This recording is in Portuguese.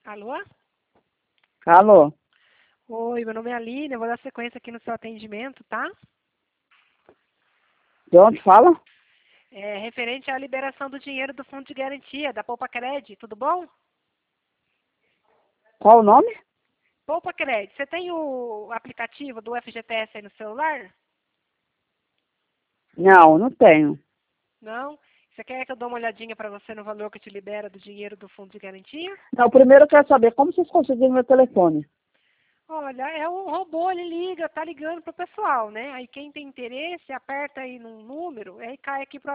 Alô? Alô? Oi, meu nome é Aline, eu vou dar sequência aqui no seu atendimento, tá? De onde fala? É referente à liberação do dinheiro do fundo de garantia, da Poupa Cred, tudo bom? Qual o nome? Poupa Cred, você tem o aplicativo do FGTS aí no celular? Não tenho. Não? Você quer que eu dê uma olhadinha para você no valor que te libera do dinheiro do fundo de garantia? Não, primeiro eu quero saber como vocês conseguiram meu telefone. Olha, é um robô, ele liga, tá ligando pro pessoal, né? Aí quem tem interesse, aperta aí num número, aí cai aqui pro